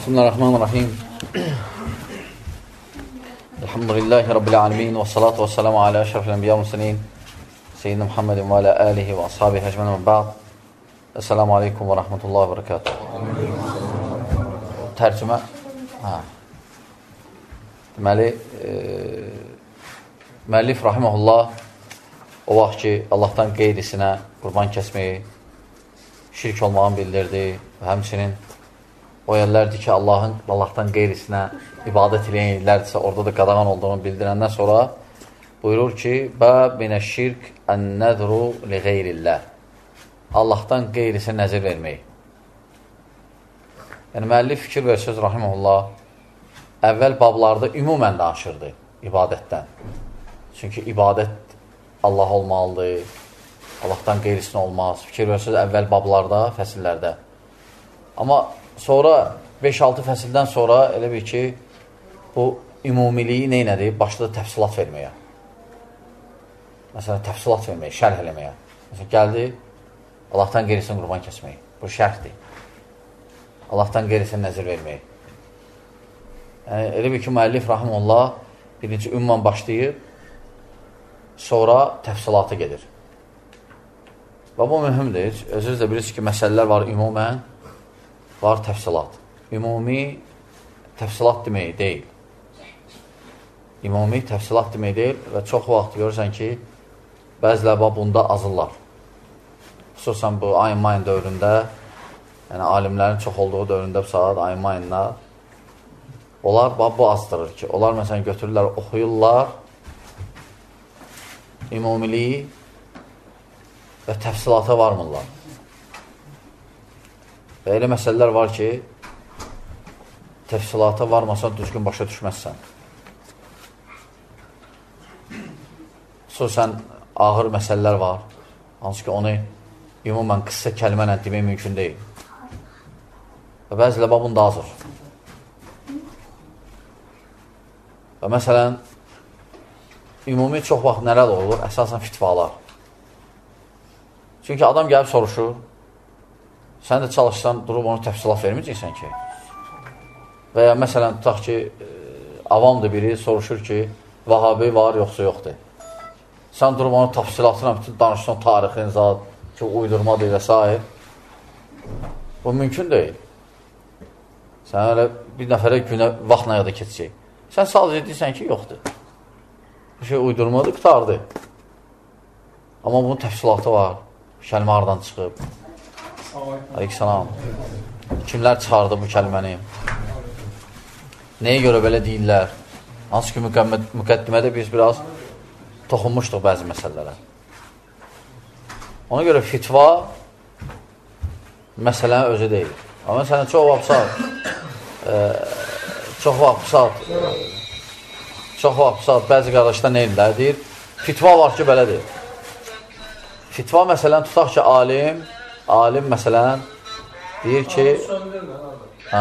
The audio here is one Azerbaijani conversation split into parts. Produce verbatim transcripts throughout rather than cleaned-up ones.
Bismillahirrahmanirrahim. Elhamdülillahi Rabbil alemin. Və salatu və selamu alə əşrafil ənbiya müsəlin. Seyyidina Muhammedin və alə əlihi və ashabihi əcmən və bə'd. Esselamu aleykum və rəhmətullahi və bərəkatuhu. Tərcümə. Hə. Deməli, e, müəllif rahiməhullah o vaxt ki, Allahdan qeyrisinə qurban kəsməyi, şirk olmağını bildirdi və həmçinin o yerlərdir ki, Allahın, Allahdan qeyrisinə ibadət eləyən yerlərdirsə, orada da qadağan olduğunu bildirəndən sonra buyurur ki, Bəb minə şirk ən-nədru li qeyrilləh. Allahdan qeyrisinə nəzir vermək. Yəni, müəllif fikir versiz, rahiməhullah, əvvəl bablarda ümumən danışırdı ibadətdən. Çünki ibadət Allah olmalıdır, Allahdan qeyrisinə olmaz. Fikir versiz əvvəl bablarda, fəsillərdə. Amma sonra beş altı fəsildən sonra elə bir ki, bu ümumiliyi neynədir? Başladı təfsilat verməyə. Məsələn, təfsilat verməyə, şərh eləməyə. Məsələn, gəldi, Allahdan qeyrisinə qurban kəsməyi. Bu şərhdir. Allahdan qeyrisinə nəzir verməyi. Yəni, elə bir ki, müəllif rahimullah birinci ümumən başlayır, sonra təfsilata gedir. Və bu mühümdür. Özünüz də bilirsiniz ki, məsələlər var ümumən, var təfsilat. Ümumi təfsilat demək deyil. Ümumi təfsilat demək deyil və çox vaxt görürsən ki, bəzilər bunda azırlar. Xüsusən bu ayın mayın dövründə, yəni alimlərin çox olduğu dövründə bu saat ayın mayında, onlar bu azdırır ki, onlar məsələn götürürlər, oxuyurlar ümumiliyi və təfsilata varmırlar. Və elə məsələlər var ki, təfsilata varmasan, düzgün başa düşməzsən. Xüsusən ağır məsələlər var, hansı ki, onu ümumən qısa kəlmənlə demək mümkün deyil. Və bəzilə bunda azır. Və məsələn, ümumi çox vaxt nələr olur? Əsasən fitvalar. Çünki adam gəlib soruşur, sən də çalışsan, durub onu təfsilat verməyəcəksən ki. Və ya məsələn, tutaq ki, avamdır biri, soruşur ki, Vahabi var, yoxsa yoxdur. Sən durub onu təfsilatına bütün danışsan, tarixin zat, ki, uydurmadır və s. Bu mümkün deyil. Sən elə bir nəfərə günə vaxt nə yada keçəcək. Sən sadəcə deyirsən ki, yoxdur. Bu şey uydurmadır, qutardı. Amma bunun təfsilatı var. Kəlmə aradan çıxıb. Aleykümselam. Kimlər çıxardı bu kəlməni? Nəyə görə belə deyirlər? Hansı ki, müqəddimədə biz biraz toxunmuşduq bəzi məsələlərə. Ona görə fitva məsələnin özü deyil. Amma məsələn, çox vaxt e, çox vaxt çox vaxt bəzi qardaşlar nə edirlər? Deyir, fitva var ki, belədir. Fitva məsələn, tutaq ki, alim alim məsələn deyir ki hə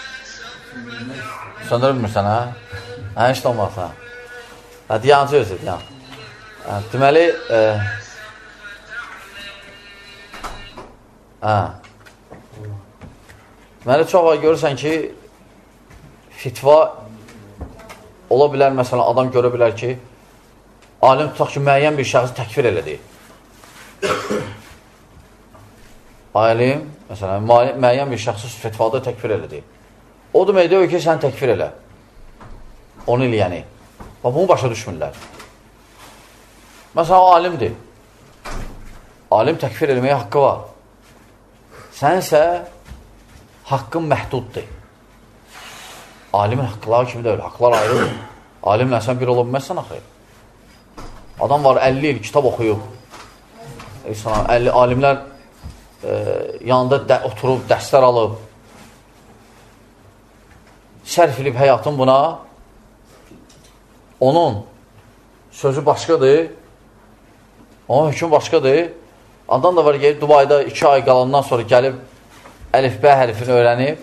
söndürə bilmirsən, hə? Hə, heç də olmaz, hə? Hə, diyancı özü, diyan. Hə, deməli e, hə deməli, çox var görürsən ki, fitva ola bilər, məsələn, adam görə bilər ki, alim tutaq ki, müəyyən bir şəxsi təkfir elədi. Alim, məsələn, müəyyən bir şəxsi fetvada təkfir elədi. O demək deyir ki, sən təkfir elə. Onu eləyəni. Və bunu başa düşmürlər. Məsələn, o alimdir. Alim təkfir eləməyə haqqı var. Sən isə haqqın məhduddur. Alimin haqqları kimi deyil, haqqlar ayrıdır. Alimlə sən bir ola bilməzsən axı. Adam var, əlli il kitab oxuyub. əlli alimlər e, yanında də, oturub, dərslər alıb, sərf edib həyatın buna, onun sözü başqadır, onun hüküm başqadır. Adam da var, gelib Dubayda iki ay qalandan sonra gəlib əlif-bə hərfini öyrənib,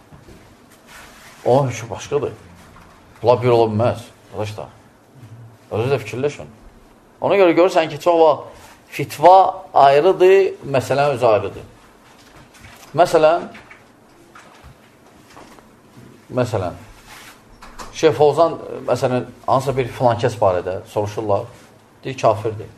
onun hüküm başqadır. Bunlar bir ola bilməz, arkadaşlar. Özü də fikirləşin. Ona görə görürsən ki, çox vaxt fitva ayrıdır, məsələn özü ayrıdır. Məsələn, məsələn, Şeyh Fovzan, məsələn, hansısa bir filankəs barədə soruşurlar, deyir, kafirdir.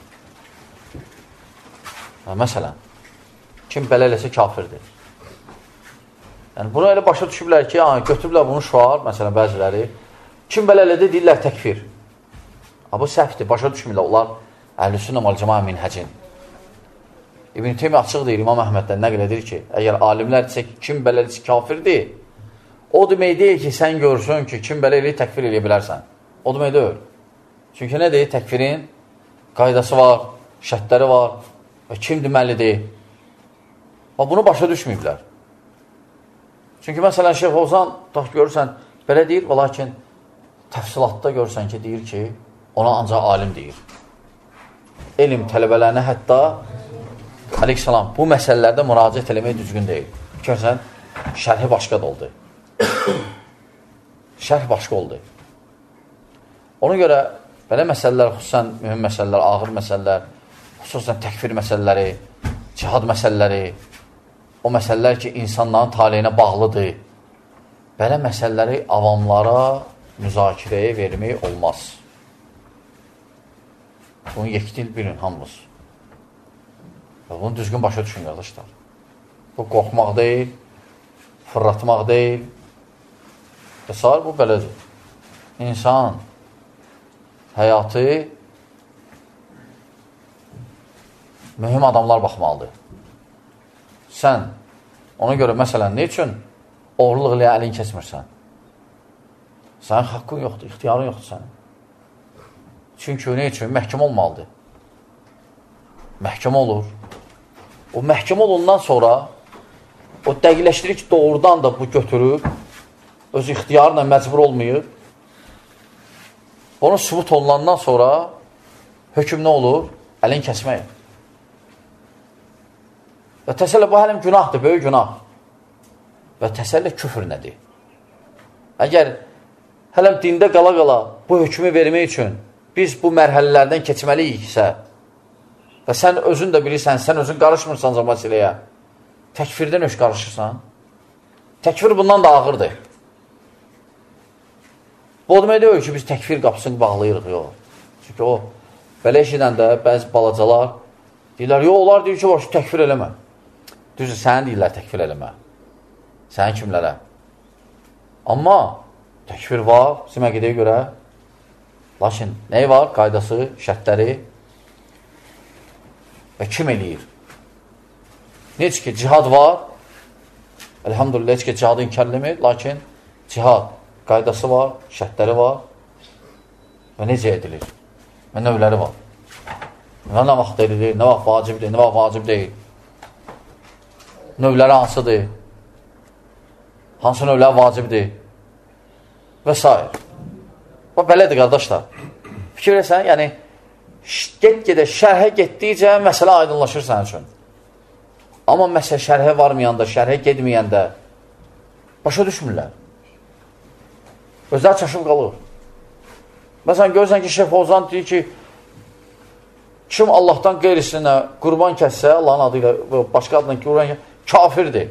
Hə, məsələn, kim belə eləsə kafirdir. Yəni, bunu elə başa düşüblər ki, yəni, götürüblər bunu şuar, məsələn, bəziləri, kim belə elədi, deyirlər təkfir. Ha, bu səhvdir, başa düşmürlər, onlar Əhl-i-Sünnə vəl-Cəmaə minhəcin. İbn-i Teymiyyə açıq deyir, İmam Əhməddən nəql edir ki, əgər alimlər desə ki, kim belə eləsə kafirdir, o demək deyil ki, sən görsün ki, kim belə eləyir, təkfir eləyə bilərsən. O demək deyil. Çünki nə deyir? Təkfirin qaydası var, şərtləri var və kim deməlidir? Və bunu başa düşməyiblər. Çünki məsələn, Şeyh Fovzan, tax görürsən, belə deyir, və lakin təfsilatda görürsən ki, deyir ki, ona ancaq alim deyir. Elm tələbələrinə hətta, aleyhissalam, bu məsələlərdə müraciət eləmək düzgün deyil. Görürsən, şərhi başqa da oldu. Şərh başqa oldu. Ona görə belə məsələlər, xüsusən mühüm məsələlər, ağır məsələlər, xüsusən təkfir məsələləri, cihad məsələləri, o məsələlər ki, insanların taleyinə bağlıdır. Belə məsələləri avamlara müzakirəyə vermək olmaz. Bunu yekdil bilin, hamımız. Bunu düzgün başa düşün, qardaşlar. Bu, qorxmaq deyil, fırlatmaq deyil. Əsar bu belədir. İnsan həyatı mühüm adamlar baxmalıdır. Sən ona görə məsələn ne üçün oğurluq ilə əlin kəsmirsən? Sənin haqqın yoxdur, ixtiyarın yoxdur sənin. Çünki ne üçün? Məhkəmə olmalıdır. Məhkəmə olur. O məhkəmə olundan sonra o dəqiqləşdirir ki, doğrudan da bu götürüb öz ixtiyarla məcbur olmayıb. Onu sübut olunandan sonra hökm nə olur? Əlin kəsmək. Və təsəllə bu hələm günahdır, böyük günah. Və təsəllə küfür nədir? Əgər hələm dində qala-qala bu hökmü vermək üçün biz bu mərhələlərdən keçməliyiksə və sən özün də bilirsən, sən özün qarışmırsan məsələyə, təkfirdən öz qarışırsan, təkfir bundan da ağırdır. Bu o demək deyil ki, biz təkfir qapısını bağlayırıq, yox. Çünki o, belə eşidən də bəzi balacalar deyirlər, yox, onlar deyir ki, var, şu təkfir eləmə. Düzdür, səni deyirlər təkfir eləmə. Səni kimlərə? Amma təkfir var, bizim əqidəyə görə. Lakin, nəyi var? Qaydası, şərtləri və kim eləyir? Necə ki, cihad var, elhamdülillah, necə ki, cihadı inkar eləmir, lakin cihad qaydası var, şərtləri var və necə edilir? Və növləri var. Və nə vaxt edilir, nə vaxt vacibdir, nə vaxt vacib deyil. Növləri hansıdır? Hansı növlər vacibdir? Və s. Bu, belədir, qardaşlar. Fikir versən, yəni, get-gedə şərhə getdikcə məsələ aydınlaşır sənin üçün. Amma məsələ şərhə varmayanda, şərhə gedməyəndə başa düşmürlər. Özlər çaşıb qalır. Məsələn, görürsən ki, Şeyh Fovzan deyir ki, kim Allahdan qeyrisinə qurban kəssə, Allahın adı ilə, başqa adından qurban kəssə, kafirdir.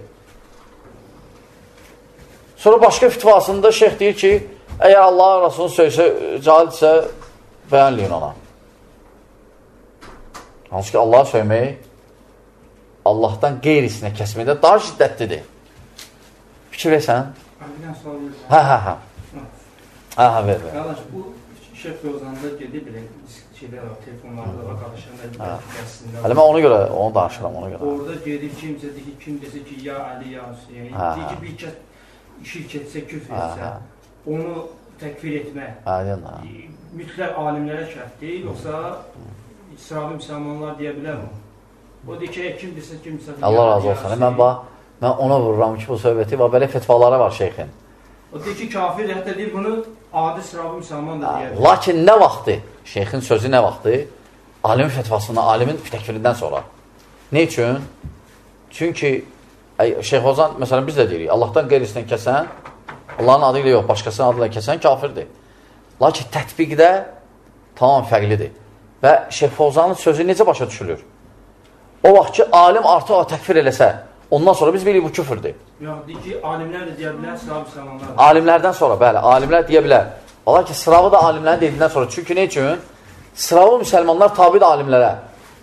Sonra başqa fitvasında şeyh deyir ki, əgər Allah Rasulunu söysə, cahildirsə, bəyanləyin ona. Hansı ki, Allah'a söymək, Allahdan qeyrisinə kəsməkdə daha şiddətlidir. Fikir versən? Hə, hə, hə. Hə, hə, ver, ver. Qardaş, bu Şeyh Fovzanda gedir belə şeylər var, telefonlarda var, qardaşlarında dərsində. Hələ mən ona görə, onu danışıram, ona görə. Orada gedir, kimsə deyir ki, kim desə ki, ya Ali, ya Hüseyin, deyir ki, bir kəs şirk etsə, küfr etsə, onu təkfir etmək mütləq alimlərə şərtdir, yoxsa İsrail müsəlmanlar deyə bilər mi? O deyir ki, kim desə, kimsə... Allah razı olsun. Mən bax, mən ona vururam ki, bu söhbəti, və belə fetvaları var şeyxin. O deyir ki, kafir, hətta deyir bunu adi İsrail müsəlman da deyə bilər. Lakin nə vaxtı? Şeyxin sözü nə vaxtı? Alimin fetvasından, alimin təkfirindən sonra. Ne üçün? Çünki Şeyh Fovzan, məsələn, biz də deyirik, Allahdan qeyrisindən kəsən, Allahın adı ilə yox, başqasının adı ilə kəsən kafirdir. Lakin tətbiqdə tamam fərqlidir. Və Şeyh Fovzanın sözü necə başa düşülür? O vaxt ki, alim artıq o təkfir eləsə, ondan sonra biz bilirik bu küfürdür. Yox, deyir ki, alimlər də deyə bilər, sıra müsəlmanlar. Alimlərdən sonra, bəli, alimlər deyə bilər. Ola ki, sıravı da alimlərin dediyindən sonra. Çünki ne üçün? Sıravı müsəlmanlar tabi də alimlərə.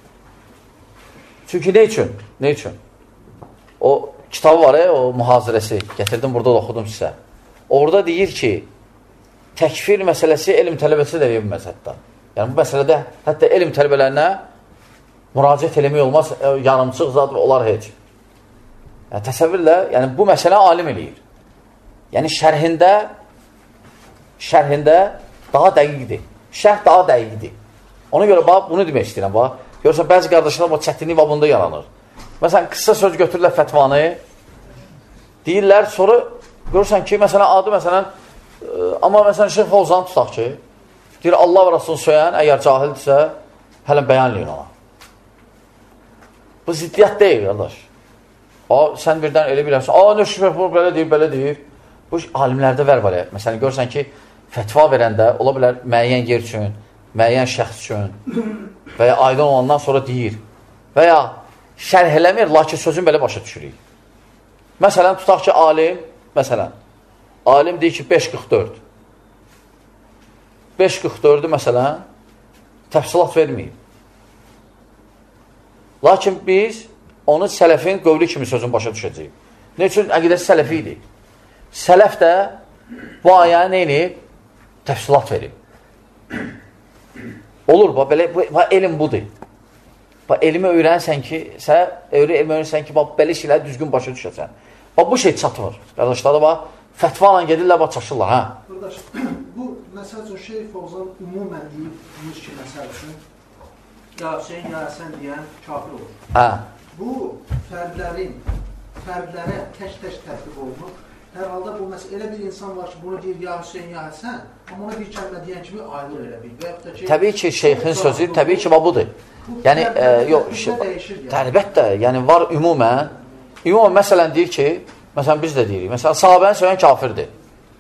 Çünki ne üçün? Ne üçün? O kitabı var ya, o mühazirəsi. Getirdim, burada da oxudum sizə. Orada deyir ki, təkfir məsələsi elm tələbəsi də deyir bu məzhəbdə. Yəni bu məsələdə hətta elm tələbələrinə müraciət eləmək olmaz, yarımçıq zat olar heç. Yəni, təsəvvürlə, yəni bu məsələ alim eləyir. Yəni şərhində şərhində daha dəqiqdir. Şərh daha dəqiqdir. Ona görə bax, bunu demək istəyirəm. Bax, görürsən, bəzi qardaşlar bu çətinlik babında yaranır. Məsələn, qısa söz götürürlər fətvanı, deyirlər, sonra görürsən ki, məsələn, adı, məsələn, amma məsələn, Şeyx Fovzan tutaq ki, deyir, Allah və Rasulunu söyən, əgər cahildirsə, hələ bəyanləyin ona. Bu ziddiyyət deyil, qardaş. A, sən birdən elə bilərsən, a, nə şübhə, belə deyir, belə deyir. Bu alimlərdə vər var. Məsələn, görürsən ki, fətva verəndə, ola bilər, müəyyən yer üçün, müəyyən şəxs üçün və ya aydın olandan sonra deyir və ya şərh eləmir, lakin sözün belə başa düşürük. Məsələn, tutaq ki, alim, məsələn, alim deyir ki, beş qırx dörd. beş qırx dördü, məsələn, təfsilat verməyib. Lakin biz onu sələfin qövli kimi sözün başa düşəcəyik. Ne üçün? Əqidəsi sələfi idi. Sələf də bu ayəni neyini? Təfsilat verib. Olur, bax, belə, bu, bax, elm budur. Bax, elmi öyrənsən ki, sən, elmi öyrənsən ki, bax, belə şeyləri düzgün başa düşəsən. Bax, bu şey çatmır. Qardaşlar da, bax, fətva ilə gedirlər, bax, çaşırlar, hə? Qardaş, bu, məsəl üçün, Şeyx Fovzan ümumən deyilmiş ki, məsəl üçün, ya Hüseyin, ya Həsən deyən kafir olur. Hə. Bu, fərdlərin, fərdlərə tək-tək tətbiq olunur. Hər halda bu, məsəl, elə bir insan var ki, bunu deyir, ya Hüseyin, ya Həsən, amma ona bir kəlmə deyən kimi ayrılır elə bir. Ki, təbii ki, şeyxin sözü, təbii ki, budur. Yəni, e, yox, tərbiyyət də, yəni, var ümumən, ümumən, məsələn, deyir ki, məsələn, biz də deyirik, məsələn, sahabəni söyləyən kafirdir.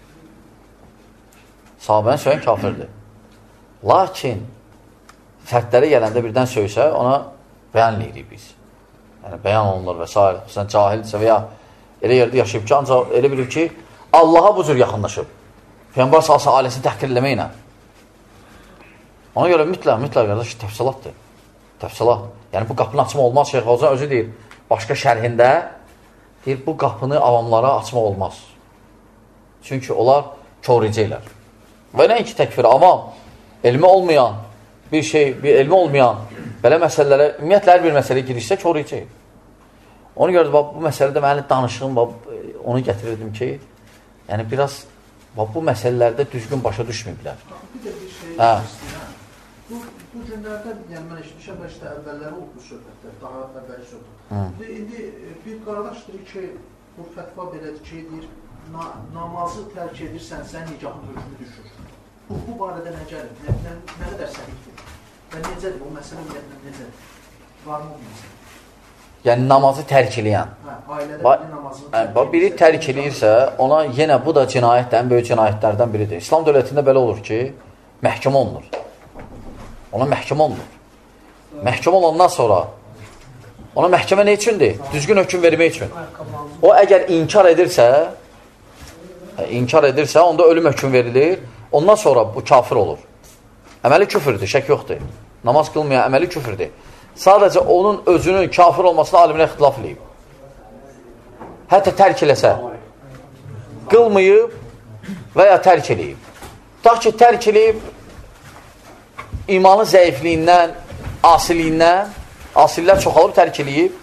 Sahabəni söyləyən kafirdir. Lakin, fərdlərə gələndə birdən söysə, ona bəyan edirik biz. Yəni, bəyan olunur və s. Məsələn, cahildirsə və ya elə yerdə yaşayıb ki, ancaq elə bilir ki, Allaha bu cür yaxınlaşıb. Peyğəmbər salsa ailəsini təhqir eləməklə. Ona görə mütləq, mütləq qardaş, təfsilatdır. Təfsilat. Yəni, bu qapını açma olmaz. Şeyx Fovzan özü deyir, başqa şərhində deyir, bu qapını avamlara açmaq olmaz. Çünki onlar köricəklər. Və nəinki təkfir, avam, elmi olmayan bir şey, bir elmi olmayan belə məsələlərə, ümumiyyətlə, hər bir məsələyə girişsə köricək. Ona görə bax, bu məsələdə mənim danışığım, bax, onu gətirirdim ki, yəni biraz bax, bu məsələlərdə düzgün başa düşməyiblər. Bir də bir şey hə. istəyirəm. Bu, bu günlərdə, yəni mən eşitmişəm, bəlkə əvvəlləri oldu bu söhbətlər, daha əvvəli söhbət. İndi bir qardaşdır ki, bu fətva belədir ki, deyir, na, namazı tərk edirsənsə, nikahın hökmü düşür. Bu, bu barədə nə gəlir? Nə, nə, nə qədər səhiddir? Və necədir? Bu məsələ ümumiyyətlə necədir? Var mı bu məsələ? Yəni namazı tərk eləyən. Hə, ailədə biri namazını tərk eləyirsə. Biri tərk eləyirsə, ona yenə bu da cinayətdən, böyük cinayətlərdən biridir. İslam dövlətində belə olur ki, məhkəmə olunur. Ona məhkəmə olunur. Məhkəmə olandan sonra ona məhkəmə nə üçündür? Düzgün hökm vermək üçün. O əgər inkar edirsə, inkar edirsə, onda ölüm hökm verilir. Ondan sonra bu kafir olur. Əməli küfürdür, şək yoxdur. Namaz qılmayan əməli küfürdür. Sadəcə onun özünün kafir olmasına alimlər ixtilaf eləyib. Hətta tərk eləsə, qılmayıb və ya tərk eləyib. Tutaq ki, tərk eləyib, imanın zəifliyindən, asiliyindən, asillər çoxalıb tərk eləyib.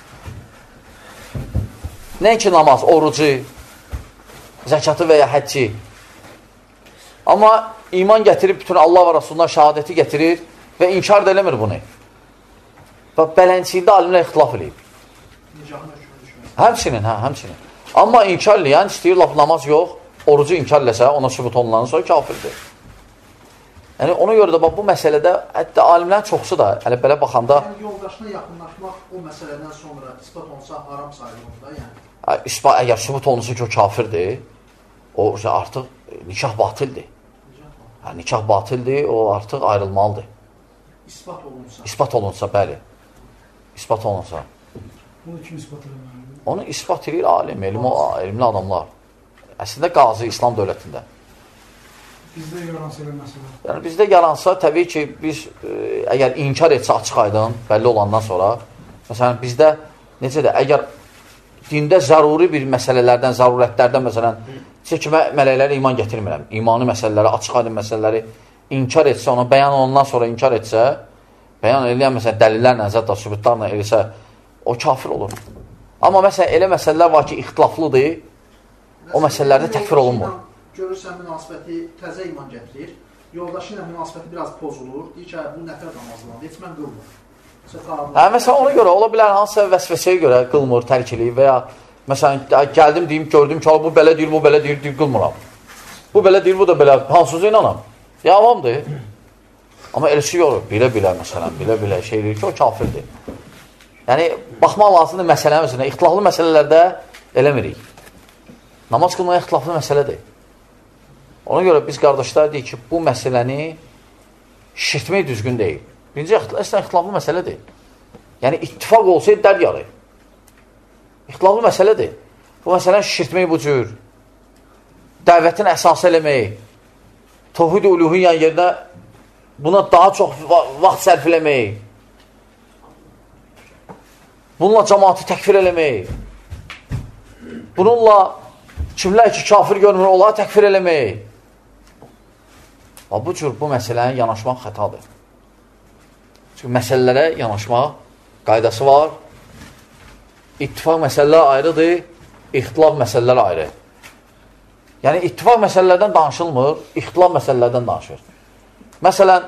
Nəinki namaz, orucu, zəkatı və ya həcci. Amma iman gətirib, bütün Allah və Rasulundan şəhadəti gətirir və inkar da eləmir bunu. Və bələnciyində alimlər ixtilaf eləyib. Həmçinin, hə, həmçinin. Amma inkar eləyən istəyir, laf namaz yox, orucu inkar eləsə, ona sübut olunandan sonra kafirdir. Yəni, ona görə də bu məsələdə, hətta alimlərin çoxsu da, yəni belə baxanda... Yəni, yoldaşına yaxınlaşmaq o məsələdən sonra ispat olunsa haram sayılır da, yəni? İspat, əgər sübut olunsa ki, o kafirdir, o artıq nikah batildir. Hə, nikah batildir, o artıq ayrılmalıdır. İspat olunsa? İspat olunsa, bəli. İspat olunsa. Bunu kim ispat eləməlidir? Onu ispat edir alim, elmi, elmli adamlar. Əslində qazi İslam dövlətində. Bizdə yaransa elə məsələ. Yəni, bizdə yaransa, təbii ki, biz e, əgər inkar etsə açıq aydın, bəlli olandan sonra, məsələn, bizdə, necə də, əgər dində zəruri bir məsələlərdən, zərurətlərdən, məsələn, ki, mələklərə iman getirmirəm, imani məsələləri, açıq aydın məsələləri inkar etsə, ona bəyan ondan sonra inkar etsə, bəyan eləyən, məsələn, dəlillərlə, zətlə, sübutlarla eləsə, o kafir olur. Amma, məsələn, elə məsələlər var ki, ixtilaflıdır, o məsələlərdə təkfir olunmur. Görürsən, münasibəti təzə iman gətirir, yoldaşı ilə münasibəti biraz pozulur, deyir ki, bu nəfər namazlandı, heç mən qılmır. Hə, məsələn, ona görə, ola bilər, hansısa vəsvəsəyə görə qılmır, tərk eləyir və ya, məsələn, gəldim, deyim, gördüm ki, bu belə deyir, bu belə deyir, deyir, qılmıram. Bu belə deyir, bu da belə, hansıza inanam. Ya, avamdır. Amma elçi yorur, bilə-bilə, məsələn, bilə-bilə şey deyir ki, o kafirdir. Yəni, baxmaq lazımdır məsələnin üzrə, ixtilaflı məsələlərdə eləmirik. Namaz qılmaya ixtilaflı məsələdir. Ona görə biz qardaşlar deyik ki, bu məsələni şişirtmək düzgün deyil. Birinci, əslən, ixtilaflı məsələdir. Yəni, ittifaq olsaydı dər yarı. İxtilaflı məsələdir. Bu məsələni şişirtmək bu cür, dəvətin əsası eləmək, tohid-i uluhiyyə yerinə buna daha çox vaxt sərf eləmək, bununla cəmaatı təkfir eləmək, bununla kimlər ki, kafir görmür, onları təkfir eləmək. Bu cür bu məsələyə yanaşmaq xətadır. Çünki məsələlərə yanaşmaq qaydası var. İttifaq məsələlər ayrıdır, ixtilaf məsələlər ayrı. Yəni, ittifaq məsələlərdən danışılmır, ixtilaf məsələlərdən danışır. Məsələn,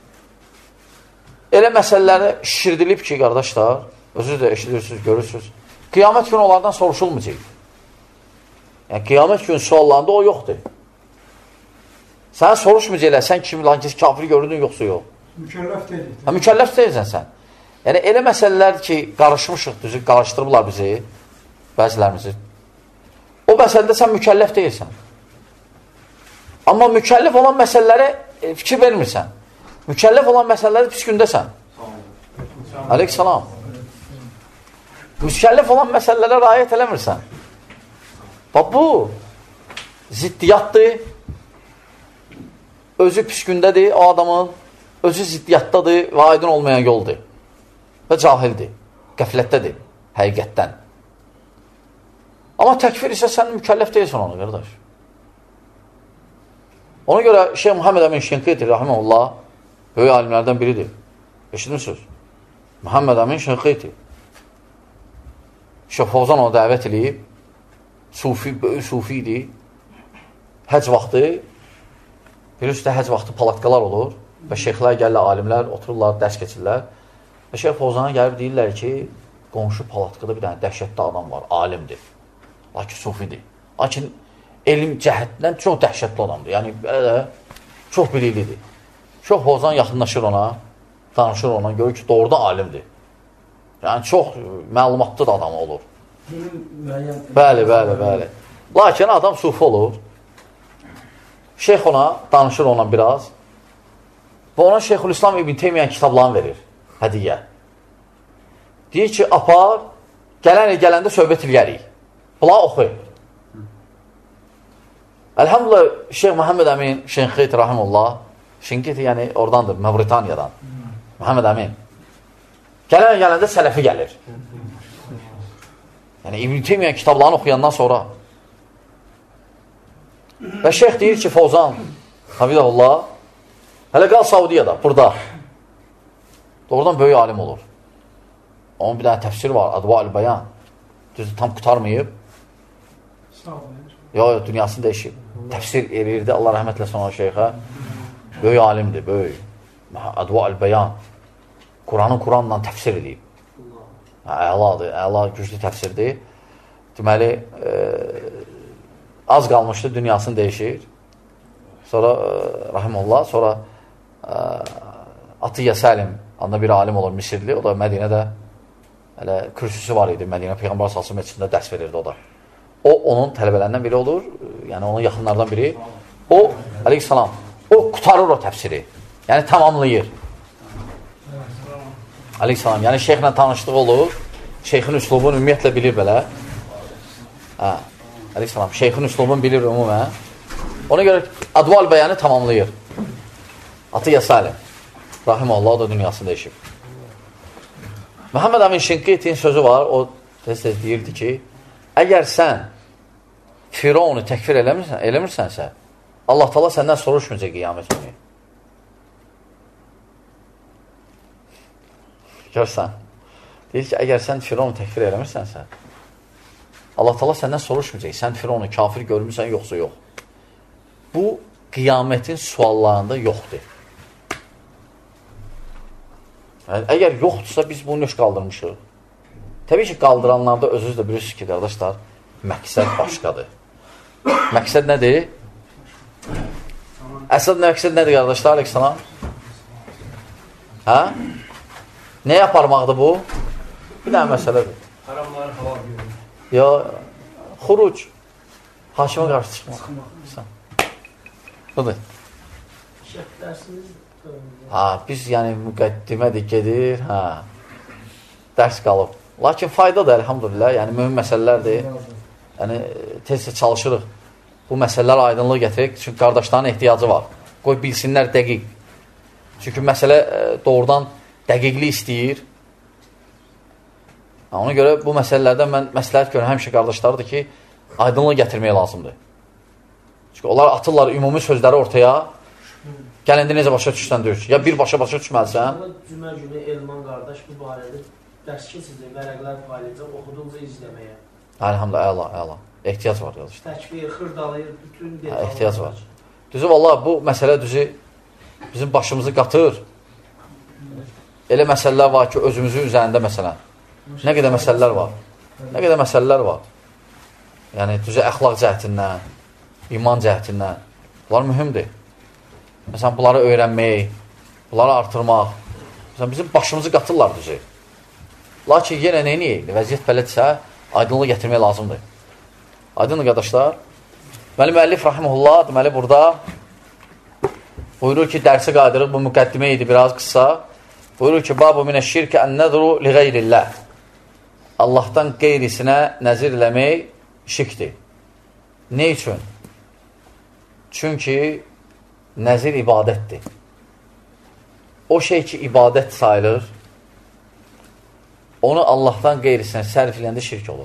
elə məsələləri şişirdilib ki, qardaşlar, özünüz də eşidirsiniz, görürsünüz, qiyamət günü onlardan soruşulmayacaq. Yəni, qiyamət günü suallarında o yoxdur. Sənə soruşmayacaqlər, sən kim, lankesi kafir görürdün, yoxsa yox. Mükəlləf deyilik. Hə, mükəlləf deyilsən sən. Yəni, elə məsələlər ki, qarışmışıq, düzü, qarışdırıblar bizi, bəzilərimizi. O məsələdə sən mükəlləf deyilsən. Amma mükəlləf olan məsələlərə e, fikir vermirsən. Mükəlləf olan məsələləri pis gündəsən. Aleyhissalam. Mükəlləf olan məsələlərə rayət eləmirsən. Bax, bu ziddiyyatdır. Özü pis gündədir, o adamın özü ziddiyyatdadır və aydın olmayan yoldur. Və cahildir, qəflətdədir, həqiqətdən. Amma təkfir isə sən mükəlləf deyilsən ona, qardaş. Ona görə Şeyh Muhammed Əmin Şinqiti, rahiməhullah, böyük alimlərdən biridir. Eşitmişsiniz? Muhammed Əmin Şinqiti. Şeyh Fovzan ona dəvət edib, sufi, böyük sufi idi. Həc vaxtı, bir üstə həc vaxtı palatqalar olur və şeyxlər gəlirlər, alimlər otururlar, dərs keçirlər və Şeyh Fovzana gəlib deyirlər ki, qonşu palatqada bir dənə dəhşətli adam var, alimdir, lakin sufidir. Lakin elm cəhətdən çox dəhşətli adamdır, yəni belə çox biliklidir. Şeyh Fovzan yaxınlaşır ona, danışır ona, görür ki, doğrudan alimdir. Yəni çox məlumatlı da adam olur. Bəli, bəli, bəli. Lakin adam sufi olur. Şeyx ona, danışır ona biraz və ona Şeyxülislam İbn Teymiyyə kitablarını verir, hədiyyə. Deyir ki, apar, gələn il gələndə söhbət eləyərik. Bula oxu. Elhamdülillah, Şeyx Muhammed Əmin, Şinqiti, rahimullah, Şinqiti, yəni oradandır, Mavritaniyadan. Muhammed Əmin. Gələn il gələndə sələfi gəlir. Yəni, İbn Teymiyyə kitablarını oxuyandan sonra və şeyx deyir ki, Fovzan, hafizəhullah, hələ qal Saudiyada, burada. Doğrudan böyük alim olur. Onun bir dənə təfsir var, Adva-ül Bayan. Düzdür, tam qutarmayıb. Yox, yox, dünyasını dəyişib. Təfsir erirdi, Allah rəhmət eləsin ona şeyxə. Böyük alimdir, böyük. Adva-ül Bayan. Quranı Quranla təfsir edib. Əladır, əla, güclü təfsirdir. Deməli, e, az qalmışdı, dünyasını dəyişir. Sonra, e, rahimullah, sonra e, Atiyyə Səlim adında bir alim olur, Misirli. O da Mədinədə hələ kürsüsü var idi. Mədinə Peyğəmbər sallallahu əleyhi və səlləm məscidində dərs verirdi o da. O, onun tələbələrindən biri olur. Yəni, onun yaxınlardan biri. O, əleyhissalam, o qutarır o təfsiri. Yəni, tamamlayır. Əleyhissalam, yəni şeyxlə tanışlığı olur. Şeyxin üslubunu ümumiyyətlə bilir belə. Hə, əleyhissalam, şeyxin üslubunu bilir ümumən. Ona görə Adval bəyanı tamamlayır. Atiyyə Salim, rahiməllah, o da dünyasını dəyişib. Məhəmməd Əmin Şinqitin sözü var, o tez-tez deyirdi ki, əgər sən Firavunu təkfir eləmirsən, eləmirsənsə, Allah Taala səndən soruşmayacaq qiyamət günü. Görsən, deyir ki, əgər sən Firavunu təkfir eləmirsənsə, Allah Taala səndən soruşmayacaq, sən Firavunu kafir görmürsən, yoxsa yox. Bu, qiyamətin suallarında yoxdur. Yəni, əgər yoxdursa, biz bunu nöş qaldırmışıq. Təbii ki, qaldıranlarda özünüz də bilirsiniz ki, qardaşlar, məqsəd başqadır. Məqsəd nədir? Əsad məqsəd nədir, qardaşlar, əleyhissalam? Hə? Nəyə aparmaqdır bu? Bir dənə məsələdir. Haramları halal görür. Ya, xuruc. Hakimə qarşı çıxmaq. Budur. Ha, biz yəni müqəddimədir, gedir, hə. Dərs qalıb. Lakin faydadır, əlhamdülillah, yəni mühüm məsələlərdir. Yəni, tez-tez çalışırıq. Bu məsələlər aydınlıq gətirək, çünki qardaşların ehtiyacı var. Qoy bilsinlər dəqiq. Çünki məsələ doğrudan dəqiqlik istəyir. Ona görə bu məsələlərdən mən məsləhət görürəm həmişə qardaşlardır ki, aydınlıq gətirmək lazımdır. Çünki onlar atırlar ümumi sözləri ortaya, gələndə necə başa düşsən deyir ki, ya bir başa başa düşməlisən. Cümə günü Elman qardaş bu barədə dərs keçəcək, vərəqlər paylayacaq, oxuduqca izləməyə. Əlhamdülillah, əla, əla. Ehtiyac var, qardaşlar. Təkbir, xırdalayır, bütün detallar. Ehtiyac var. Düzü, vallahi bu məsələ düzü bizim başımızı qatır. Elə məsələlər var ki, özümüzün üzərində məsələn. Nə qədər məsələlər var. Nə qədər məsələlər var. Yəni, düzü əxlaq cəhətindən, iman cəhətindən. Bunlar mühümdür. Məsələn, bunları öyrənmək, bunları artırmaq. Məsələn, bizim başımızı qatırlar düzü. Lakin yenə neyini? Vəziyyət belədirsə, aydınlıq gətirmək lazımdır. Aydındır, qardaşlar. Deməli, müəllif rahimehullah, deməli, burada buyurur ki, dərsi qaydırıq, bu müqəddimə idi, biraz qısa. Buyurur ki, babu minəşşirkə ən-nəzru li qeyrillah. Allahdan qeyrisinə nəzir eləmək şirkdir. Ne üçün? Çünki nəzir ibadətdir. O şey ki, ibadət sayılır, onu Allahdan qeyrisinə sərf eləndə şirk olur.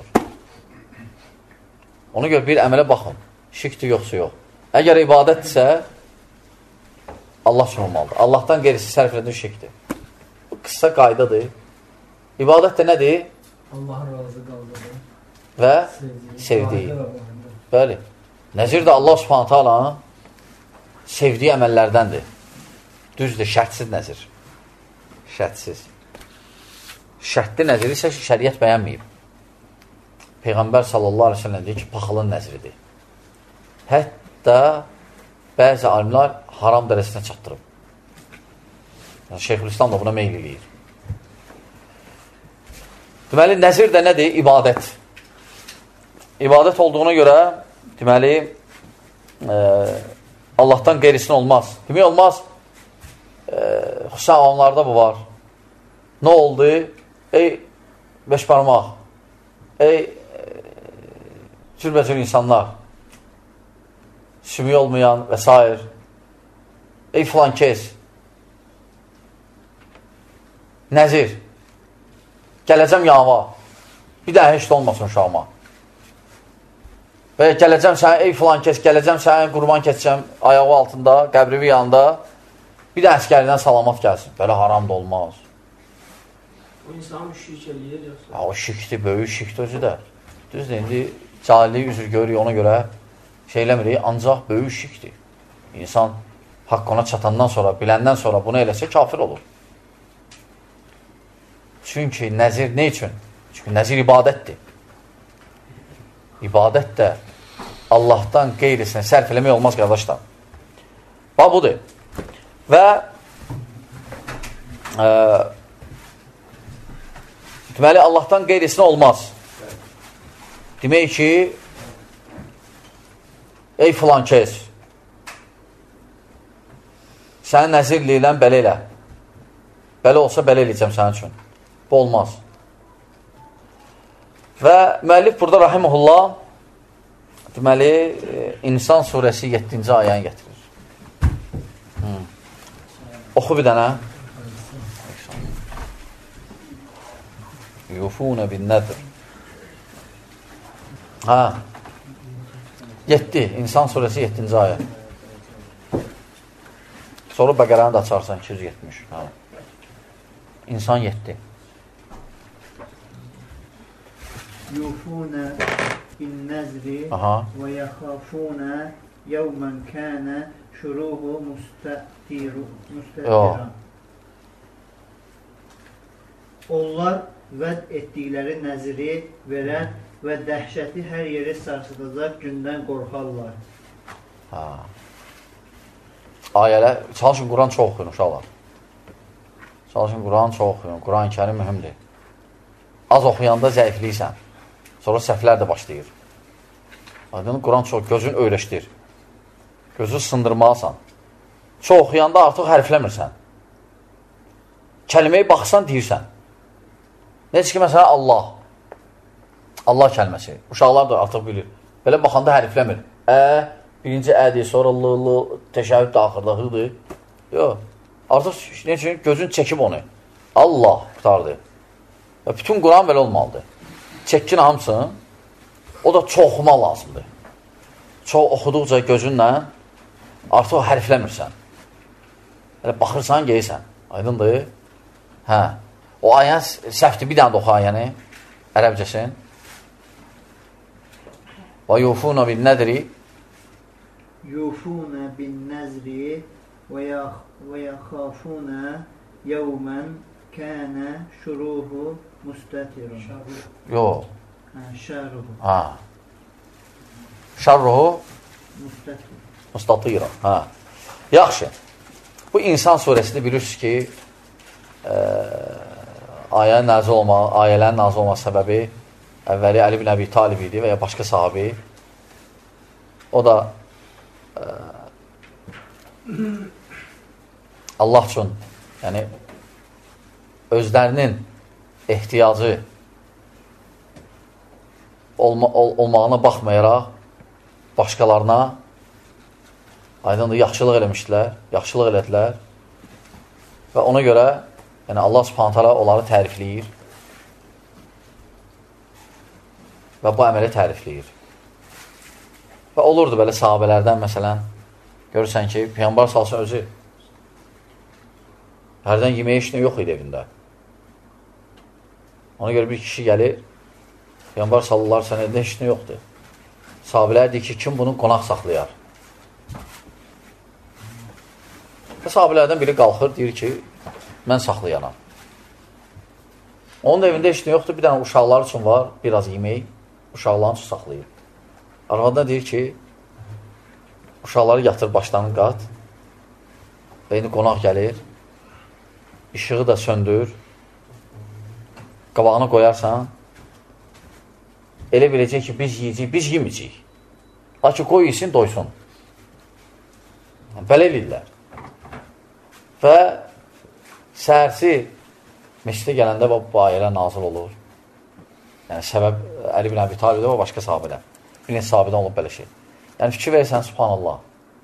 Ona görə bir əmələ baxın. Şirkdir, yoxsa yox. Əgər ibadətdirsə, Allah üçün olmalıdır. Allahdan qeyrisi sərf eləndə şirkdir. Bu qısa qaydadır. İbadət də nədir? Allahın razı qaldığı və sevdiyi. Bəli. Nəzir də Allah subhanətə alanın sevdiyi əməllərdəndir. Düzdür, şərtsiz nəzir. Şərtsiz. Şərtli nəziri isə şəriət bəyənməyib. Peyğəmbər sallallahu aleyhi ve sellem deyir ki, paxılın nəzridir. Hətta bəzi alimlər haram dərəsinə çatdırıb. Yəni, Şeyxülislam da buna meyl eləyir. Deməli, nəzir də nədir? İbadət. İbadət olduğuna görə, deməli, e, Allahdan qeyrisin olmaz. Demək olmaz, e, xüsusən avamlarda bu var. Nə oldu? Ey beş parmaq, ey e, cürbəcür insanlar, sümüyü olmayan və s. Ey filan kes, nəzir, gələcəm yağma, bir də heç də olmasın uşağıma. Və gələcəm sənə, ey filan kes, gələcəm sənə qurban keçəcəm ayağı altında, qəbrivi yanında, bir də əskəridən salamat gəlsin. Belə haram da olmaz. O insan şirk eləyir yoxsa? Ha, o şirkdir, böyük şirkdir özü də. Düzdür, indi cahilliyi üzr görürük, ona görə şey eləmirik, ancaq böyük şirkdir. İnsan haqq ona çatandan sonra, biləndən sonra bunu eləsə kafir olur. Çünki nəzir nə üçün? Çünki nəzir ibadətdir. İbadət də Allahdan qeyrisinə sərf eləmək olmaz, qardaşlar. Bax, budur. Və e, deməli, Allahdan qeyrisinə olmaz. Demək ki, ey filan kes, səni nəzirli ilə belə elə. Belə olsa belə eləyəcəm sənin üçün. Bu olmaz. Və müəllif burada rahimehullah deməli, İnsan surəsi yeddinci ayəni gətirir. Hmm. Oxu bir dənə. Yufunə bin nədir. Ha. yeddi. İnsan surəsi yeddinci ayə. Sonra Bəqərəni da açarsan iki yüz yetmiş. Ha. İnsan yeddi. Yufunə bin nəzri və yəxafunə yevmən kənə şuruhu müstətiran. Onlar vəd etdikləri nəzri verən və dəhşəti hər yeri sarsıdacaq gündən qorxarlar. Ha. Ayələr, çalışın Quran çox oxuyun uşaqlar. Çalışın Quran çox oxuyun. Quran-ı Kərim mühümdür. Az oxuyanda zəifliysən. Sonra səhvlər də başlayır. Adını Quran çox, gözün öyrəşdir. Gözü sındırmalısan. Çox oxuyanda artıq hərfləmirsən. Kəlməyə baxsan, deyirsən. Necə ki, məsələn, Allah. Allah kəlməsi. Uşaqlar da artıq bilir. Belə baxanda hərfləmir. Ə, birinci ədir, sonra lı, lı, təşəhüd də axırda, hıdır. Yox. Artıq necə gözün çəkib onu. Allah qutardı. Və bütün Quran belə olmalıdır. Çəkin hamısın, o da çox oxumaq lazımdır. Çox oxuduqca gözünlə artıq hərfləmirsən. Elə baxırsan, geysən. Aydındır? Hə. O ayən səhvdir, bir dənə də oxu ayəni. Ərəbcəsin. Və yufunə bin nədri Yufunə bin nəzri və yaxafunə yevmən kənə şuruhu müstətirun. Yox. Şərruhu. Ha. Şərruhu müstətirun. Müstətirun. Ha. Yaxşı. Bu İnsan surəsində bilirsiniz ki, e, ayənin nazil olma, ayələrin nazil olma səbəbi əvvəli Əli bin Əbi Talib idi və ya başqa sahabi. O da e, Allah üçün, yəni özlərinin ehtiyacı olma, ol, olmağına baxmayaraq başqalarına aydındır, yaxşılıq eləmişdilər, yaxşılıq elədilər və ona görə yəni Allah Subhanahu taala onları tərifləyir və bu əməli tərifləyir. Və olurdu belə sahabələrdən məsələn, görürsən ki, Peyğəmbər salsın özü hərdən yeməyə işinə yox idi evində. Ona görə bir kişi gəlir, Peyğəmbər sallallahu əleyhi və səlləm işinə yoxdur. Sahabələr deyir ki, kim bunu qonaq saxlayar? Və sahabələrdən biri qalxır, deyir ki, mən saxlayanam. Onun evində işinə yoxdur, bir dənə uşaqlar üçün var, biraz yemək, uşaqların üçün saxlayır. Arvadına deyir ki, uşaqları yatır başlarını qat və indi qonaq gəlir, işığı da söndür, qabağına qoyarsan, elə biləcək ki, biz yiyəcəyik, biz yeməyəcəyik. Lakin qoy yesin, doysun. Belə edirlər. Və səhərsi məscidə gələndə bu ayələr nazil olur. Yəni, səbəb Əli bin Əbi Talibdə və başqa sahabələr. Bir neçə sahabədən olub belə şey. Yəni, fikir versən, subhanallah.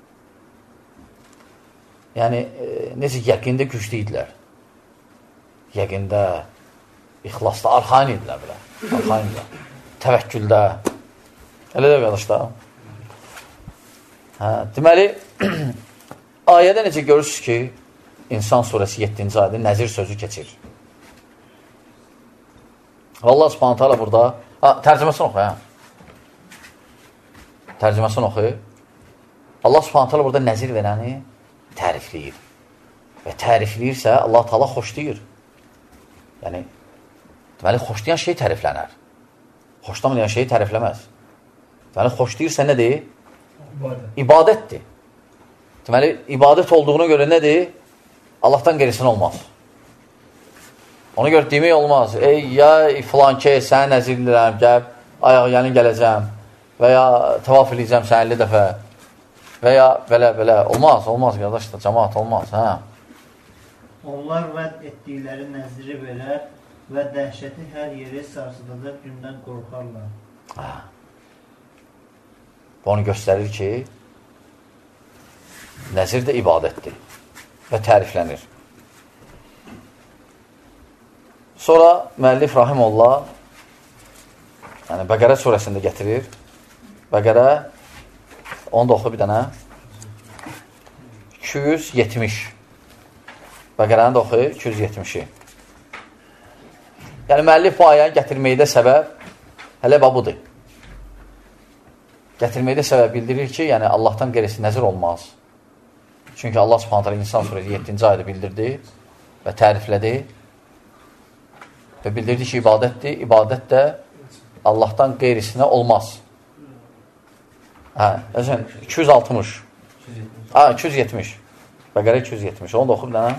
Yəni, e, necə yəqində güclü idilər. Yəqində, ixlasda, arxain idilər belə. Arxain idilər. Təvəkküldə. Elə də qardaşlar. Hə, deməli, ayədə necə görürsünüz ki, İnsan surəsi yeddinci ayədə nəzir sözü keçir. Allah Subhanahu taala burada, ha, tərcüməsini oxu, hə. Tərcüməsini oxu. Allah Subhanahu taala burada nəzir verəni tərifləyir. Və tərifləyirsə, Allah Taala xoşlayır. Yəni, deməli, xoşlayan şey təriflənər. Xoşlamayan şeyi tərifləməz. Deməli, xoşlayırsa nədir? İbadət. İbadətdir. Deməli, ibadət olduğuna görə nədir? Allahdan qeyrisin olmaz. Ona görə demək olmaz. Ey, ya filan ki, səni nəzir edirəm, gəl, ayaq yənin gələcəm və ya tavaf eləyəcəm səni əlli dəfə və ya belə-belə. Olmaz, olmaz, qardaşlar, cəmaat olmaz. Hə? Onlar vəd etdikləri nəziri verər və dəhşəti hər yeri sarsıdacaq gündən qorxarlar. Hə. Və onu göstərir ki, nəzir də ibadətdir və təriflənir. Sonra müəllif rahimullah yəni Bəqərə surəsində gətirir. Bəqərə onu da oxu bir dənə. iki yüz yetmiş. Bəqərəni də oxu iki yüz yetmişi. Yəni müəllif bu ayəni gətirməkdə səbəb hələ budur. Gətirməkdə səbəb bildirir ki, yəni Allahdan qeyrisi nəzir olmaz. Çünki Allah Subhanahu taala İnsan surəsi yeddinci ayədə bildirdi və təriflədi. Və bildirdi ki, ibadətdir. İbadət də Allahdan qeyrisinə olmaz. Hə, məsələn, iki yüz altmış. Ha, iki yüz yetmiş. Bəqərə iki yüz yetmiş. Onu da oxu bir dənə.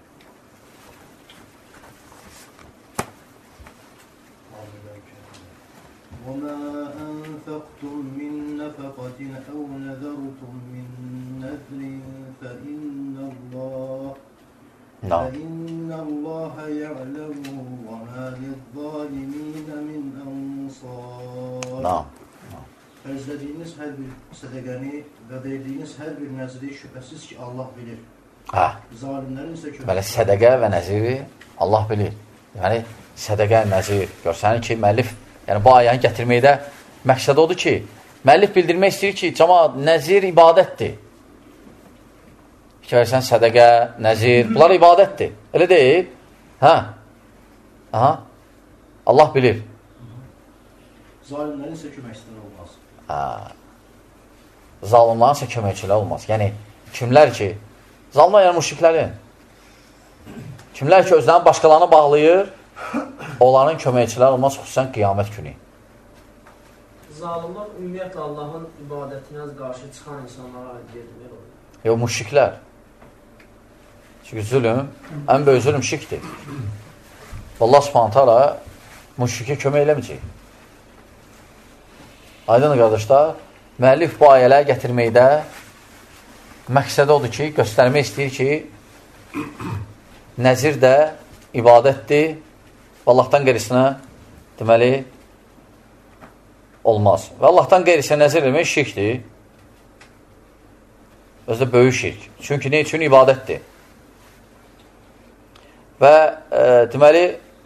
وَمَا أَنْفَقْتُمْ مِنْ نَفَقَةٍ أَوْ نَذَرْتُمْ مِنْ نَذْرٍ فَإِنَّ اللَّهَ فَإِنَّ اللَّهَ يَعْلَمُهُ وَمَا لِلظَّالِمِينَ مِنْ أَنْصَارٍ. Naam. Ərzlədiyiniz hər bir sədəqəni və verdiyiniz hər bir nəzri şübhəsiz ki, Allah bilir. Hə. Zalimlərin isə kömək. Belə sədəqə və nəziri Allah bilir. Yəni, sədəqə, nəzir. Görsənir ki, müəllif, yəni bu ayəni gətirməkdə məqsəd odur ki, müəllif bildirmək istəyir ki, cəmaat, nəzir ibadətdir. Fikirlərsən, sədəqə, nəzir, bunlar ibadətdir. Elə deyil. Hə. Aha. Allah bilir. Zalimlərin isə köməkçiləri olmaz. Hə. Zalimlərin isə köməkçiləri olmaz. Yəni, kimlər ki, zalimlər yəni müşriklərin. Kimlər ki, özlərini başqalarına bağlayır, onların köməkçiləri olmaz, xüsusən qiyamət günü. Zalimlər ümumiyyətlə Allahın ibadətinə qarşı çıxan insanlara gedmir olur. Yox, müşriklər. Çünki zülüm, ən böyük zülüm şirkdir. Allah Subhanahu taala müşrikə kömək eləməyəcək. Aydın qardaşlar, müəllif bu ayələri gətirməkdə məqsədi odur ki, göstərmək istəyir ki, nəzir də ibadətdir və Allahdan qeyrisinə deməli olmaz. Və Allahdan qeyrisinə nəzir eləmək şirkdir. Özdə böyük şirk. Çünki nə üçün ibadətdir? Və e, deməli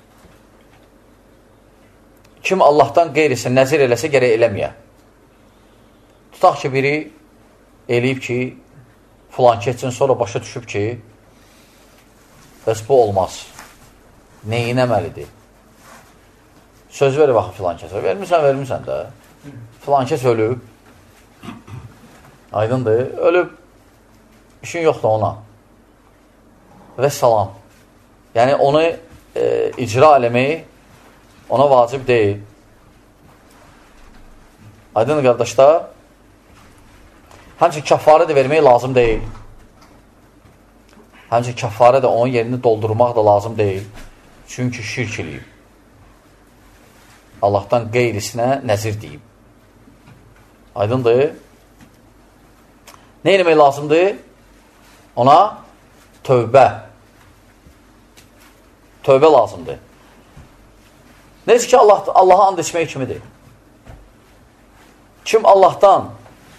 kim Allahdan qeyrisinə nəzir eləsə gərək eləməyə. Tutaq ki, biri eləyib ki, filan keçsin, sonra başa düşüb ki, bəs bu olmaz. Neyinəməlidir? Söz verir, baxın, filan kəsə. Vermirsən, vermirsən də. Filan kəs ölüb. Aydındır. Ölüb. İşin yoxdur ona. Və salam. Yəni, onu e, icra eləməyi ona vacib deyil. Aydındır, qardaşlar. Həmçin, kəffarə də vermək lazım deyil. Həmçin, kəffarə də onun yerini doldurmaq da lazım deyil. Çünki şirk eləyib. Allahdan qeyrisinə nəzir deyib. Aydındır. Nə eləmək lazımdır? Ona tövbə. Tövbə lazımdır. Necə ki, Allah, Allaha and içmək kimidir. Kim Allahdan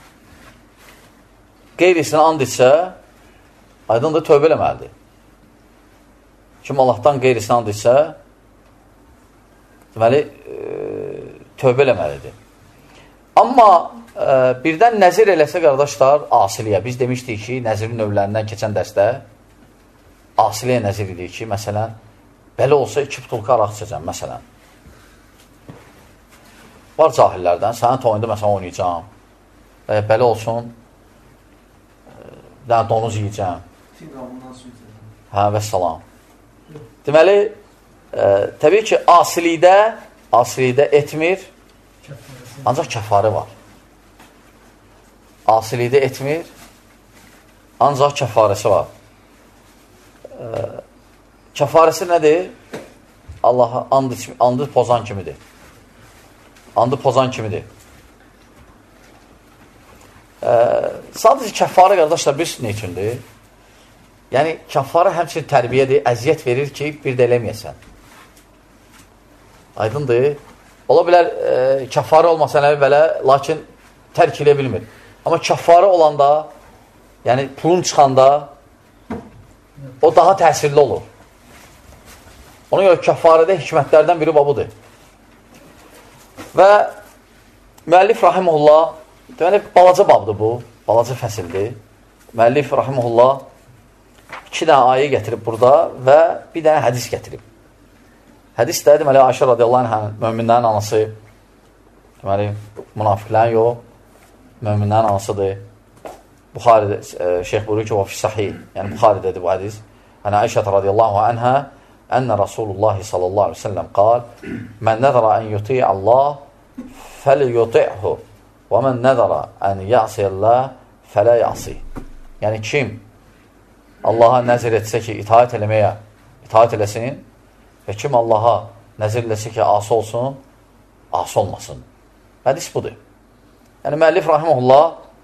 qeyrisinə and içsə, aydındır, tövbə eləməlidir. Kim Allahdan qeyrisinə and içsə, deməli, e, tövbə eləməlidir. Amma e, birdən nəzir eləsə, qardaşlar, asiliyə. Biz demişdik ki, nəzirin növlərindən keçən dərsdə asiliyə nəzir edik ki, məsələn, belə olsa iki butulka araq içəcəm, məsələn. Var cahillərdən, sənin toyunda məsələn oynayacağım. Və belə olsun, bir dənə donuz yiyəcəm. Hə, və salam. Deməli, e, təbii ki, asilikdə, asilikdə etmir, ancaq kəfarı var. Asilikdə etmir, ancaq kəfarəsi var. E, kəfarəsi nədir? Allaha and, andı pozan kimidir. Andı pozan kimidir. E, sadəcə kəfarə, qardaşlar, bilirsiniz nə üçündür? Yəni, kəfarə həmçinin tərbiyədir, əziyyət verir ki, bir də eləməyəsən. Aydındır. Ola bilər, e, kəfarə olmasa nəvi belə, lakin tərk edə bilmir. Amma kəffarə olanda, yəni pulun çıxanda o daha təsirli olur. Ona görə kəffarədə hikmətlərdən biri budur. Və müəllif rahimehullah, deməli, balaca babdır bu, balaca fəsildir. Müəllif rahimehullah iki dənə ayə gətirib burada və bir dənə hədis gətirib. Hədis də, deməli, Ayşə radiyallahu anh, möminlərin anası, deməli, münafiqlərin yox, möminlərin anasıdır. Buxaridə, şeyx buyuruyor ki, o fi sahih, yəni Buxaridədir bu hədis. Ənə Ayşə radiyallahu anhə, ənə Rasulullah sallallahu aleyhi ve sellem qal, mən nəzərə ən yuti'ə Allah, fəli yuti'hu, və mən nəzərə ən yəsiyəlləh, fələ yəsi. Yəni, kim Allaha nəzir etsə ki, itaət eləməyə, itaət eləsin və kim Allaha nəzir eləsə ki, asi olsun, asi olmasın. Hədis budur. Yəni, müəllif rahimehullah,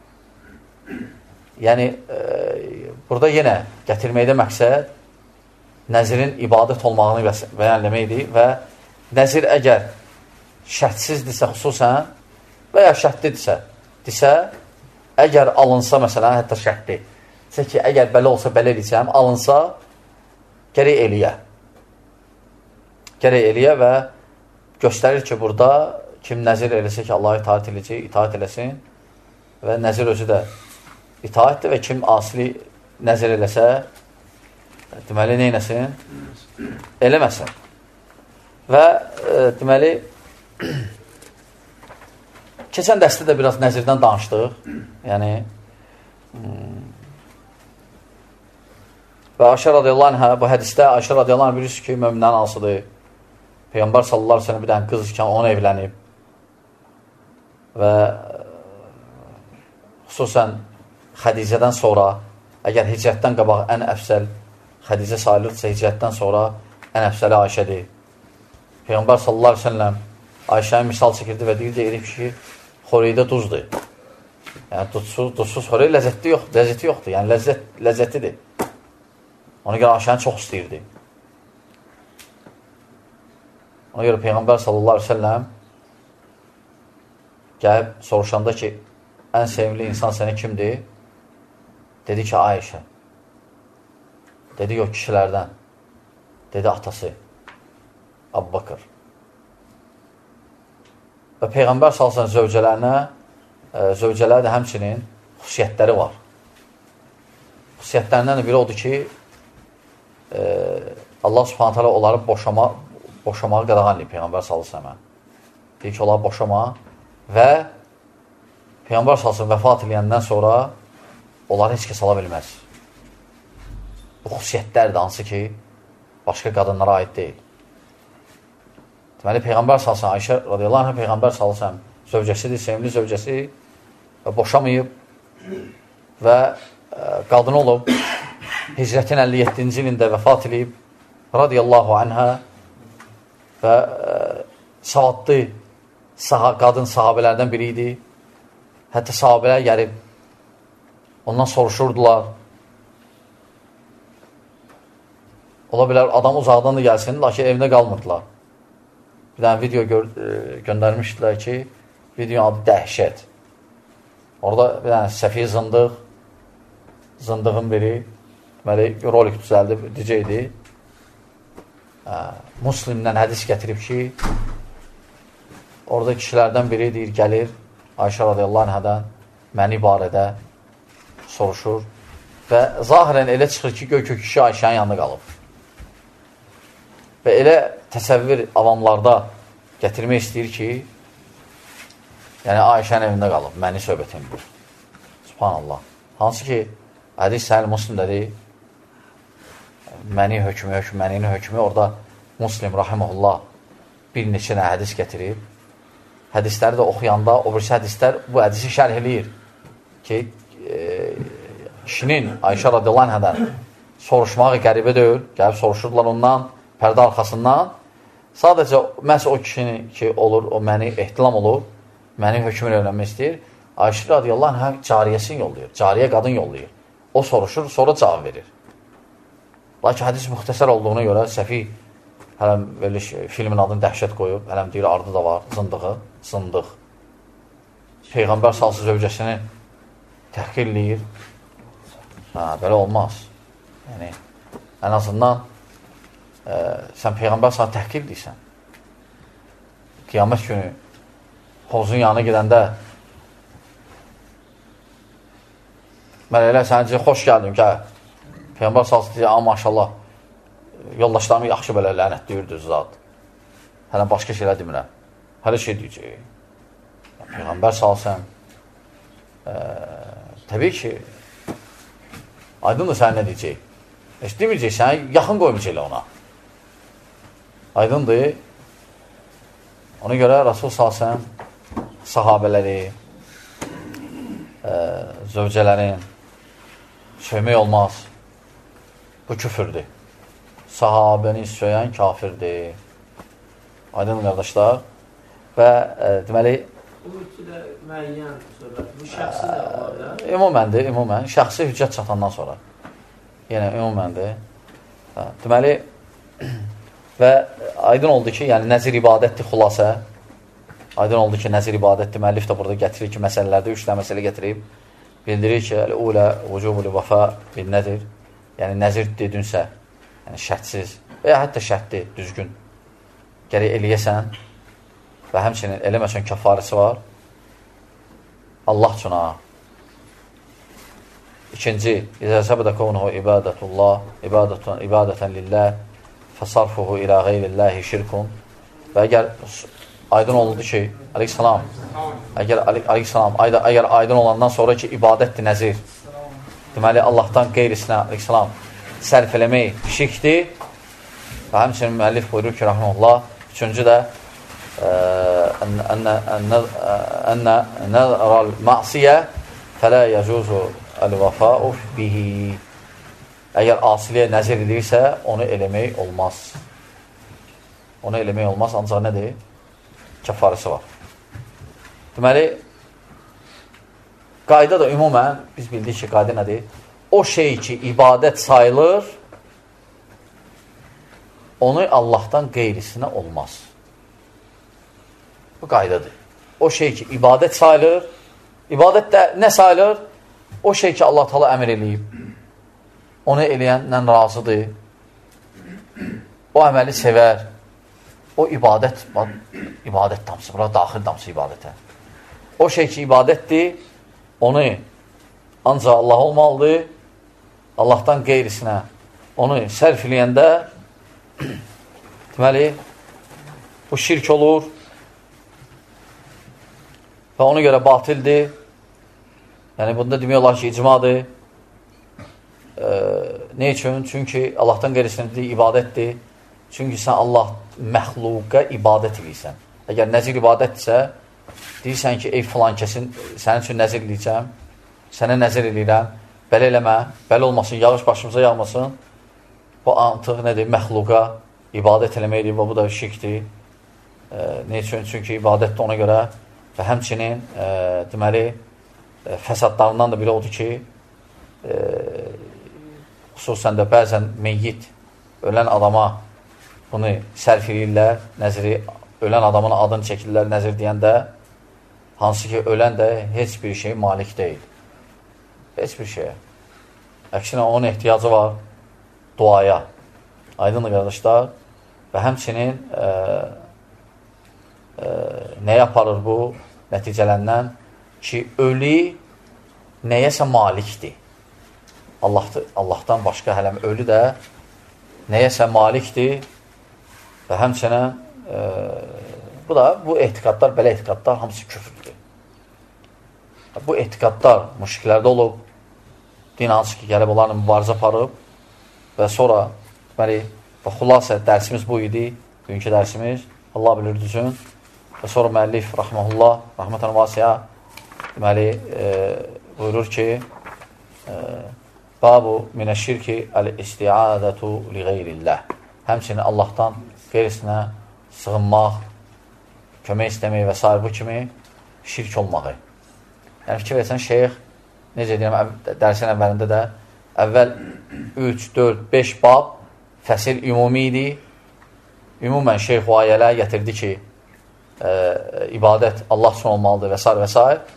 yəni, e, burada yenə gətirməkdə məqsəd nəzirin ibadət olmağını bəyənləməkdir və nəzir əgər şərtsizdirsə xüsusən və ya şərtlidirsə, desə, əgər alınsa, məsələn, hətta şərtli, desə ki, əgər belə olsa, belə eləyəcəm, alınsa, gərək eləyə. Gərək eləyə və göstərir ki, burada kim nəzir eləsə ki, Allaha itaət eləyəcək, itaət eləsin və nəzir özü də itaətdir və kim asili nəzir eləsə, deməli, neynəsin? Eləməsin. Və e, deməli, keçən dərsdə də biraz nəzirdən danışdıq. Yəni, və Ayşə radiyallahu anhə, bu hədisdə Ayşə radiyallahu anhə bilirsiniz ki, möminlərin anasıdır. Peyğəmbər sallallahu aleyhi ve sellem bir dənə qız ikən onu evlənib. Və xüsusən Xədicədən sonra, əgər hicrətdən qabaq ən əfsəl Xədicə sayılırsa, hicrətdən sonra ən əfsəli Ayşədir. Peyğəmbər sallallahu aleyhi ve sellem Ayşəyə misal çəkirdi və deyirdi ki, xoreydə duzdur. Yəni, duzsuz, duzsuz xorey ləzzətli yoxdur, ləzzəti yoxdur, yəni ləzzət, ləzzətlidir. Ona görə Ayşəni çox istəyirdi. Ona görə Peyğəmbər sallallahu aleyhi ve sellem gəlib soruşanda ki, ən sevimli insan sənə kimdir? Dedi ki, Ayşə. Dedi, yox, kişilərdən. Dedi, atası. Əbu Bakır. Və Peyğəmbər salsan zövcələrinə, e, zövcələr də həmçinin xüsusiyyətləri var. Xüsusiyyətlərindən də biri odur ki, e, Allah subhanət hələ onları boşama, boşamağı qadağan edib Peyğəmbər salsan. Deyir ki, onları boşama və Peyğəmbər salsan vəfat edəndən sonra onları heç kəs ala bilməz. Bu xüsusiyyətlərdir, hansı ki, başqa qadınlara aid deyil. Deməli, Peyğəmbər salsan, Ayşə radiyallahu anh, Peyğəmbər salsan, zövcəsidir, sevimli zövcəsi və boşamayıb və e, qadın olub, hicrətin əlli yeddinci ilində vəfat edib, radiyallahu anhə və e, savadlı saha, qadın sahabələrdən biri idi. Hətta sahabələr gəlib, ondan soruşurdular. Ola bilər, adam uzaqdan da gəlsin, lakin evdə qalmırdılar. Bir dənə video gö e, göndərmişdilər ki, videonun adı Dəhşət. Orada bir dənə səfi zındıq, zındığın biri, deməli, rolik düzəldi, dicəydi. Muslimdən hədis gətirib ki, orada kişilərdən biri deyir, gəlir, Ayşə radiyallahu anhədən məni barədə soruşur və zahirən elə çıxır ki, göy kök kişi Ayşənin yanında qalıb. Və elə təsəvvür avamlarda gətirmək istəyir ki, yəni Ayşənin evində qalıb, məni söhbətim bu. Subhanallah. Hansı ki, hədis Səhih Müslimdədir, məni hökmü, hökmü, məninin hökmü, orada Müslim, rahiməhullah, bir neçə nə hədis gətirib. Hədisləri də oxuyanda, o birisi hədislər bu hədisi şərh eləyir ki, e, kişinin Ayşə radiyallahu anhədən soruşmağı qəribə deyil, gəlib soruşurdular ondan, pərdə arxasından. Sadəcə, məhz o kişinin ki, olur, o məni ehtilam olur, məni hökmünü öyrənmək istəyir. Ayşə radiyallahu anhə cariyəsini yollayır, cariyə qadın yollayır. O soruşur, sonra cavab verir. Lakin hədis müxtəsər olduğuna görə Səfi hələm filmin adını Dəhşət qoyub, hələm deyir, ardı da var, zındığı, zındıq. Peyğəmbər salsız zövcəsini təhqir eləyir. Hə, belə olmaz. Yəni, ən azından e, sən Peyğəmbər salsız təhqir eləyirsən. Qiyamət günü hovuzun yanına gedəndə mələklər sənə deyir, xoş gəldin, gəl. Peyğəmbər salsız deyir, amma maşallah, yoldaşlarımı yaxşı belə lənət deyirdir zat. Hələ başqa şeylər demirəm. Hələ şey deyəcək. Peyğəmbər salsın, e, təbii ki, aydındır sənə nə deyəcək? Heç deməyəcək, sənə yaxın qoymayacaq ona. Aydındır. Ona görə Rasul salsın, sahabələri, e, zövcələrin söymək olmaz. Bu küfürdür. Sahabəni söyən kafirdir. Aydın qardaşlar. Və e, deməli, bu üçüdə müəyyən söhbət. Bu şəxsi də var da? Ümuməndir, ümumən. Şəxsi hüccət çatandan sonra. Yəni, ümuməndir. Hə, deməli, və aydın oldu ki, yəni nəzir ibadətdir xülasə. Aydın oldu ki, nəzir ibadətdir. Müəllif də burada gətirir ki, məsələlərdə üç dənə məsələ gətirib. Bildirir ki, əl-ulə vücubul vəfa bin nəzir. Yəni, nəzir dedinsə, yəni şərtsiz və ya hətta şərtli, düzgün. Gərək eləyəsən və həmçinin eləməsən kəfarəsi var. Allah üçün ha. İkinci, İzə səbədə qovnuhu ibadətullah, ibadətən, ibadətən lillah, fəsarfuhu ilə qeyrilləhi şirkun. Və əgər aydın oldu ki, aleyhissalam, əgər, aleyhissalam, əgər aydın olandan sonra ki, ibadətdir nəzir, deməli, Allahdan qeyrisinə, aleyhissalam, sərf eləmək şirkdir və həmçinin müəllif buyurur ki, rəhməlullah, üçüncü də ənnə nəzəral məsiyə fələ yəcuzu əl-vəfəu bihi. Əgər asiliyə nəzir edirsə, onu eləmək olmaz. Onu eləmək olmaz, ancaq nədir? Kəfarəsi var. Deməli, qayda da ümumən, biz bildik ki, qayda nədir? O şey ki, ibadət sayılır, onu Allahdan qeyrisinə olmaz. Bu qaydadır. O şey ki, ibadət sayılır, ibadət də nə sayılır? O şey ki, Allah Teala əmr eləyib, onu eləyəndən razıdır, o əməli sevər, o ibadət, ibadət damsı, bura daxil damsı ibadətə. O şey ki, ibadətdir, onu ancaq Allah olmalıdır, Allahdan qeyrisinə onu sərf eləyəndə deməli, bu şirk olur və ona görə batildir. Yəni, bunda demək olar ki, icmadır. E, ne üçün? Çünki Allahdan qeyrisinə ibadətdir. Çünki sən Allah məxluqa ibadət edirsən. Əgər nəzir ibadətdirsə, deyirsən ki, ey filan kəsin, sənin üçün nəzir eləyəcəm, sənə nəzir eləyirəm, belə eləmə, belə olmasın, yağış başımıza yağmasın. Bu artıq nədir? Məxluqa ibadət eləməkdir və bu da şirkdir. E, ne üçün? Çünki ibadət də ona görə və həmçinin e, deməli, e, fəsadlarından da biri odur ki, e, xüsusən də bəzən meyyit, ölən adama bunu sərf edirlər, nəziri, ölən adamın adını çəkirlər, nəzir deyəndə, hansı ki, ölən də heç bir şey malik deyil. Heç bir şeyə. Əksinə, onun ehtiyacı var duaya. Aydınlı qardaşlar. Və həmçinin e, e, nə yaparır bu nəticələndən? Ki, ölü nəyəsə malikdir. Allah, Allahdan başqa hələm ölü də nəyəsə malikdir və həmçinin e, bu da, bu etiqadlar, belə etiqadlar hamısı küfrdür. Bu etiqadlar müşriklərdə olub, din hansı ki, gəlib onlarla mübarizə aparıb və sonra, deməli, və xülasə dərsimiz bu idi, bugünkü dərsimiz, Allah bilir düzün və sonra müəllif, rəhməhullah, rəhmətən vasiyə, deməli, e, buyurur ki, e, babu minəşşirki əl-istiadətu li qeyrilləh. Həmçinin Allahdan qeyrisinə sığınmaq, kömək istəmək və s. bu kimi şirk olmağı. Yəni, fikir versən, şeyx, necə deyirəm, dərsin əvvəlində də əvvəl üç, dörd, beş bab fəsil ümumi idi. Ümumən şeyx o ayələ gətirdi ki, e, ibadət Allah üçün olmalıdır və s. və s.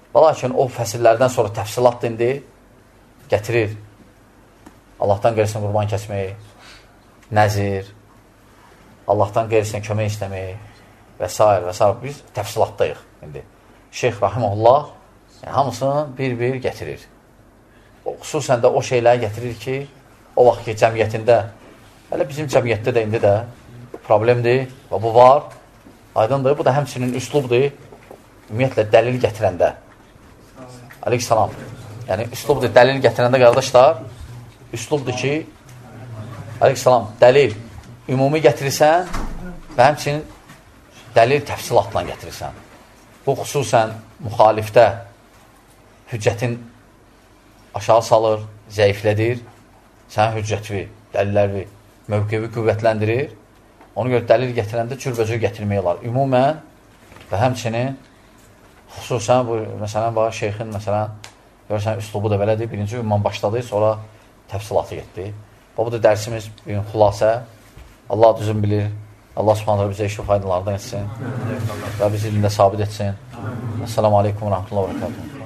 Və lakin o fəsillərdən sonra təfsilat indi gətirir. Allahdan qeyrisin qurban kəsməyi, nəzir, Allahdan qeyrisin kömək istəməyi və s. və s. Biz təfsilatdayıq indi. Şeyx Rahimullah yəni, hamısını bir-bir gətirir. O, xüsusən də o şeyləri gətirir ki, o vaxt ki, cəmiyyətində, hələ bizim cəmiyyətdə də indi də problemdir və bu var, aydındır. Bu da həmçinin üslubdur, ümumiyyətlə dəlil gətirəndə. Aleyhissalam. Yəni, üslubdur, dəlil gətirəndə, qardaşlar, üslubdur ki, aleyhissalam, dəlil ümumi gətirirsən və həmçinin dəlil təfsilatla gətirirsən. Bu, xüsusən müxalifdə hüccətin aşağı salır, zəiflədir, sənin hüccətvi, dəlilləri, mövqevi qüvvətləndirir. Ona görə dəlil gətirəndə cürbəcür gətirmək olar. Ümumən və həmçinin xüsusən, bu, məsələn, var, şeyxin, məsələn, görürsən, üslubu da belədir. Birinci ümman başladı, sonra təfsilatı getdi. Bu da dərsimiz, bir gün xülasə. Allah düzün bilir. Allah subhanələ bizə işi faydalardan etsin və bizi dilində sabit etsin. Esselamu aleykum və rəhmətullah və rəhmətullah.